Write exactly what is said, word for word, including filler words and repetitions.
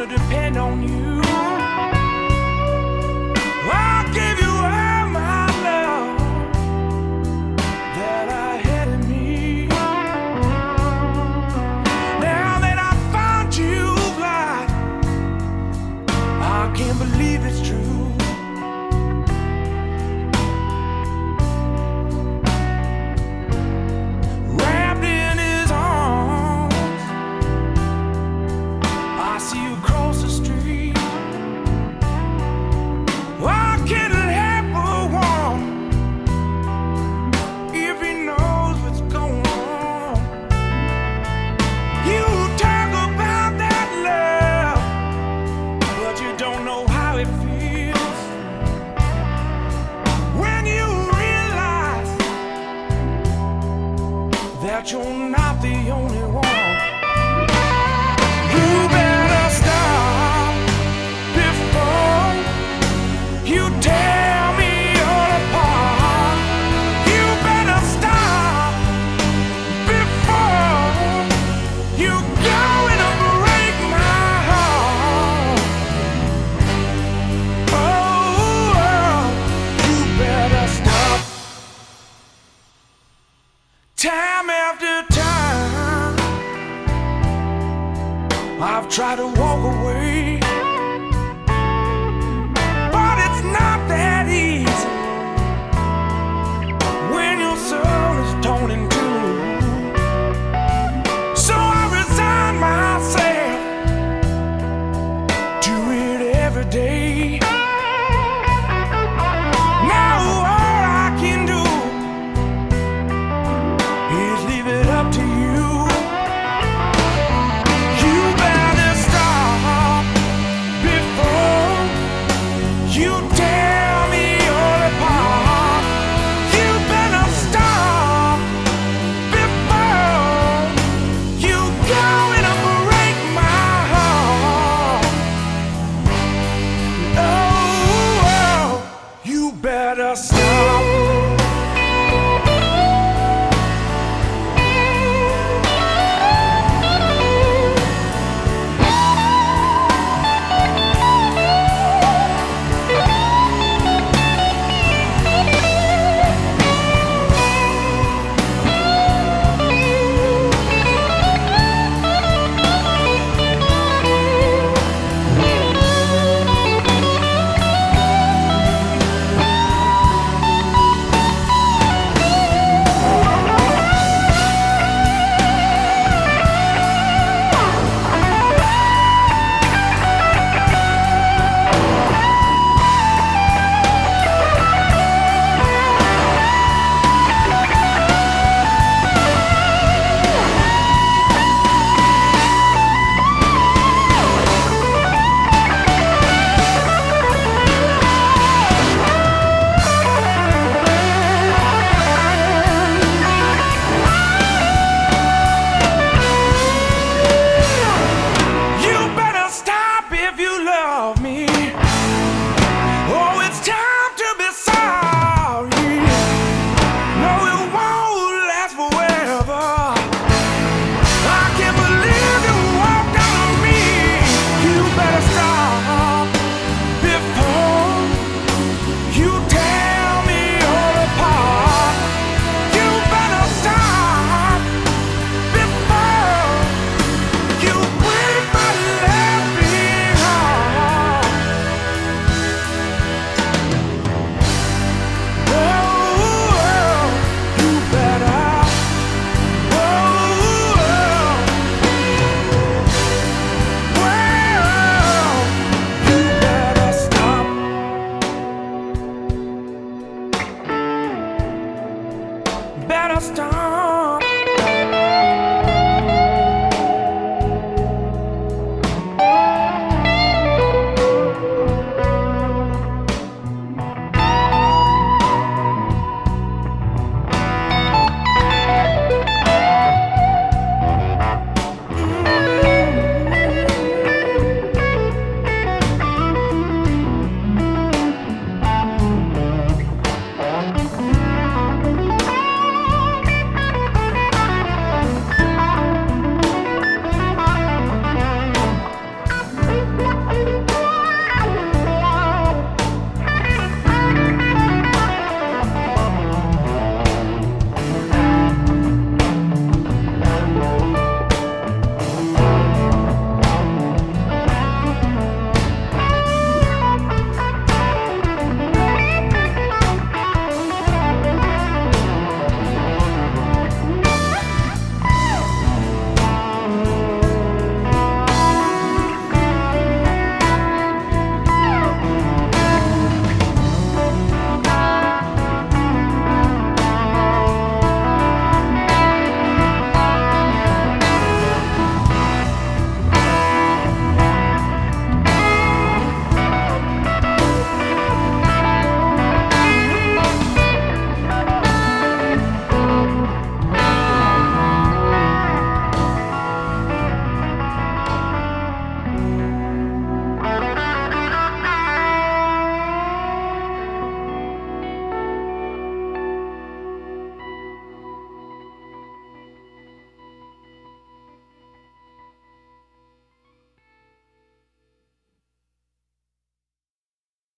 gonna depend on you. I'll give you all my love that I had in me. Now that I found you, blind, I can't believe it's true. Wrapped in his arms, I see you across the street. I can't help but wonder if he knows what's going on. You talk about that love, but you don't know how it feels when you realize that you're not the only one. You better stop before you tear me all apart. You better stop before you're going to break my heart. Oh, oh, you better stop. Time after time, I've tried to walk away.